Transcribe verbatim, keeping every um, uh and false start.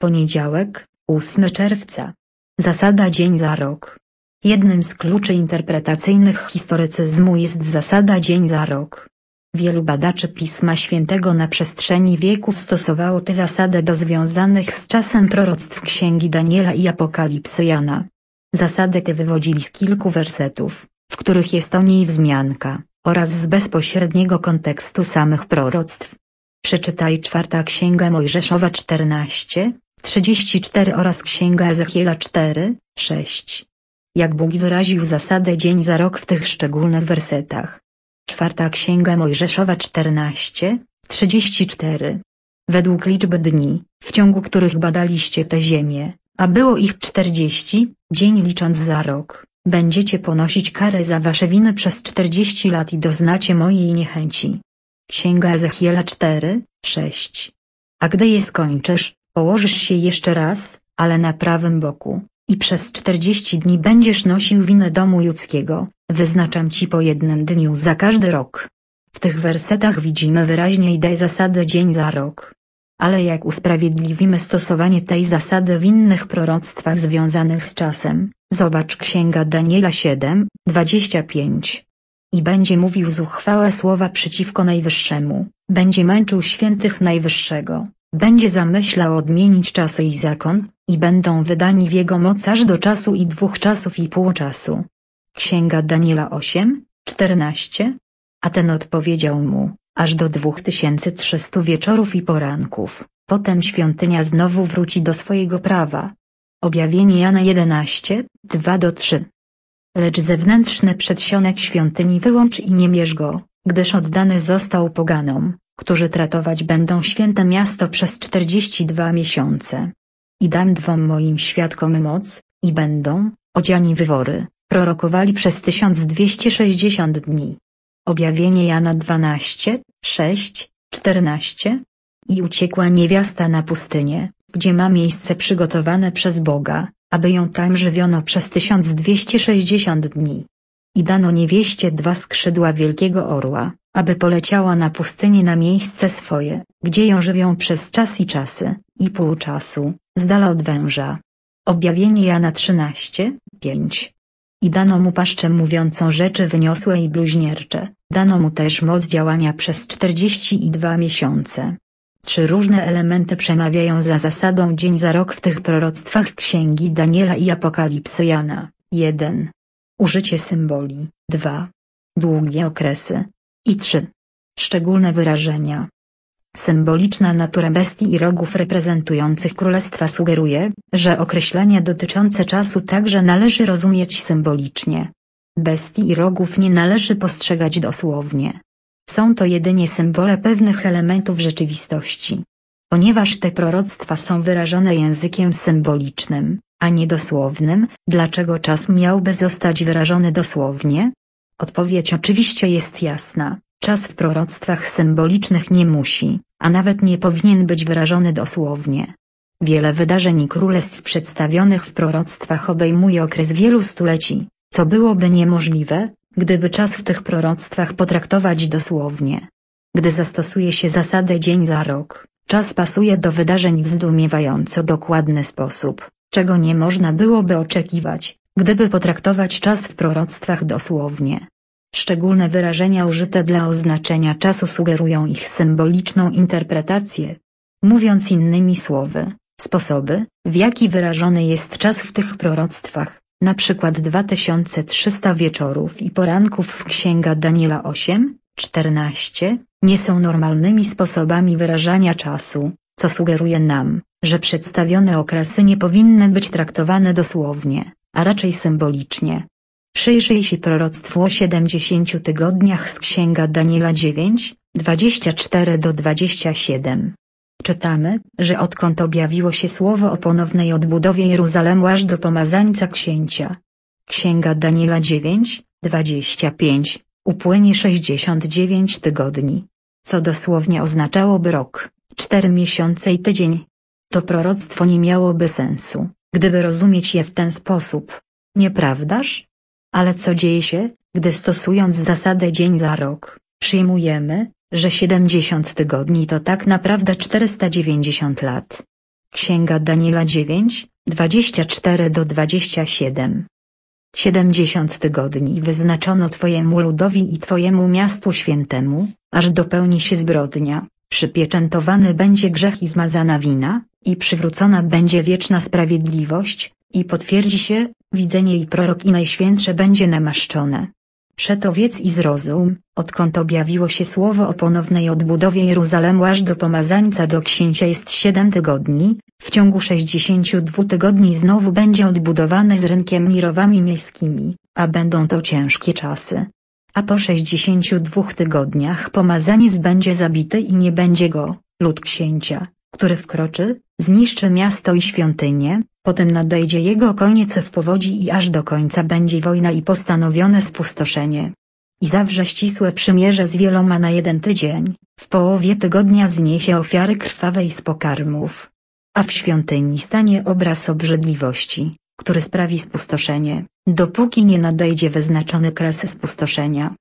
Poniedziałek, ósmego czerwca. Zasada dzień za rok. Jednym z kluczy interpretacyjnych historycyzmu jest zasada dzień za rok. Wielu badaczy Pisma Świętego na przestrzeni wieków stosowało tę zasadę do związanych z czasem proroctw Księgi Daniela i Apokalipsy Jana. Zasadę tę wywodzili z kilku wersetów, w których jest o niej wzmianka, oraz z bezpośredniego kontekstu samych proroctw. Przeczytaj czwarta Księga Mojżeszowa czternaście, trzydzieści cztery oraz Księga Ezechiela cztery, sześć. Jak Bóg wyraził zasadę dzień za rok w tych szczególnych wersetach. Czwarta Księga Mojżeszowa czternaście, trzydzieści cztery. Według liczby dni, w ciągu których badaliście tę ziemię, a było ich czterdzieści, dzień licząc za rok, będziecie ponosić karę za wasze winy przez czterdzieści lat i doznacie mojej niechęci. Księga Ezechiela cztery, sześć. A gdy je skończysz, położysz się jeszcze raz, ale na prawym boku, i przez czterdzieści dni będziesz nosił winę domu judzkiego, wyznaczam ci po jednym dniu za każdy rok. W tych wersetach widzimy wyraźnie ideę zasady dzień za rok. Ale jak usprawiedliwimy stosowanie tej zasady w innych proroctwach związanych z czasem, zobacz Księga Daniela siedem, dwadzieścia pięć. I będzie mówił zuchwałe słowa przeciwko Najwyższemu, będzie męczył świętych Najwyższego, będzie zamyślał odmienić czasy i zakon, i będą wydani w jego moc aż do czasu i dwóch czasów i pół czasu. Księga Daniela osiem, czternaście. A ten odpowiedział mu, aż do dwóch tysięcy trzystu wieczorów i poranków, potem świątynia znowu wróci do swojego prawa. Objawienie Jana jedenaście, dwa do trzech. Lecz zewnętrzny przedsionek świątyni wyłącz i nie mierz go, gdyż oddany został poganom, którzy tratować będą święte miasto przez czterdzieści dwa miesiące. I dam dwom moim świadkom moc, i będą, odziani w wory, prorokowali przez tysiąc dwieście sześćdziesiąt dni. Objawienie Jana dwanaście, sześć, czternaście. I uciekła niewiasta na pustynię, gdzie ma miejsce przygotowane przez Boga, aby ją tam żywiono przez tysiąc dwieście sześćdziesiąt dni. I dano niewieście dwa skrzydła wielkiego orła, aby poleciała na pustynię na miejsce swoje, gdzie ją żywią przez czas i czasy, i pół czasu, z dala od węża. Objawienie Jana trzynaście, pięć. I dano mu paszczę mówiącą rzeczy wyniosłe i bluźniercze, dano mu też moc działania przez czterdzieści dwa miesiące. Trzy różne elementy przemawiają za zasadą dzień za rok w tych proroctwach Księgi Daniela i Apokalipsy Jana. jeden. Użycie symboli. dwa. Długie okresy. I trzy. Szczególne wyrażenia. Symboliczna natura bestii i rogów reprezentujących królestwa sugeruje, że określenia dotyczące czasu także należy rozumieć symbolicznie. Bestii i rogów nie należy postrzegać dosłownie. Są to jedynie symbole pewnych elementów rzeczywistości. Ponieważ te proroctwa są wyrażone językiem symbolicznym, a nie dosłownym, dlaczego czas miałby zostać wyrażony dosłownie? Odpowiedź oczywiście jest jasna. Czas w proroctwach symbolicznych nie musi, a nawet nie powinien być wyrażony dosłownie. Wiele wydarzeń i królestw przedstawionych w proroctwach obejmuje okres wielu stuleci, co byłoby niemożliwe, gdyby czas w tych proroctwach potraktować dosłownie. Gdy zastosuje się zasadę dzień za rok, czas pasuje do wydarzeń w zdumiewająco dokładny sposób, czego nie można byłoby oczekiwać, gdyby potraktować czas w proroctwach dosłownie. Szczególne wyrażenia użyte dla oznaczenia czasu sugerują ich symboliczną interpretację. Mówiąc innymi słowy, sposoby, w jaki wyrażony jest czas w tych proroctwach, na przykład dwa tysiące trzysta wieczorów i poranków w Księga Daniela osiem, czternaście, nie są normalnymi sposobami wyrażania czasu, co sugeruje nam, że przedstawione okresy nie powinny być traktowane dosłownie, a raczej symbolicznie. Przyjrzyj się proroctwu o siedemdziesięciu tygodniach z Księga Daniela dziewięć, dwadzieścia cztery do dwudziestego siódmego. Czytamy, że odkąd objawiło się słowo o ponownej odbudowie Jeruzalemu aż do pomazańca księcia. Księga Daniela dziewięć, dwadzieścia pięć, upłynie sześćdziesiąt dziewięć tygodni. Co dosłownie oznaczałoby rok, cztery miesiące i tydzień. To proroctwo nie miałoby sensu, gdyby rozumieć je w ten sposób. Nieprawdaż? Ale co dzieje się, gdy stosując zasadę dzień za rok, przyjmujemy, że siedemdziesiąt tygodni to tak naprawdę czterysta dziewięćdziesiąt lat? Księga Daniela dziewięć, dwadzieścia cztery do dwudziestu siedmiu. Siedemdziesiąt tygodni wyznaczono Twojemu ludowi i Twojemu miastu świętemu, aż dopełni się zbrodnia, przypieczętowany będzie grzech i zmazana wina, i przywrócona będzie wieczna sprawiedliwość, i potwierdzi się, widzenie i prorok i najświętsze będzie namaszczone. Przeto wiedz i zrozum, odkąd objawiło się słowo o ponownej odbudowie Jeruzalemu aż do pomazańca do księcia jest siedem tygodni, w ciągu sześćdziesięciu dwóch tygodni znowu będzie odbudowane z rynkiem i rowami miejskimi, a będą to ciężkie czasy. A po sześćdziesięciu dwóch tygodniach pomazaniec będzie zabity i nie będzie go, lud księcia, który wkroczy, zniszczy miasto i świątynię, potem nadejdzie jego koniec w powodzi i aż do końca będzie wojna i postanowione spustoszenie. I zawrze ścisłe przymierze z wieloma na jeden tydzień, w połowie tygodnia zniesie ofiary krwawej z pokarmów. A w świątyni stanie obraz obrzydliwości, który sprawi spustoszenie, dopóki nie nadejdzie wyznaczony kres spustoszenia.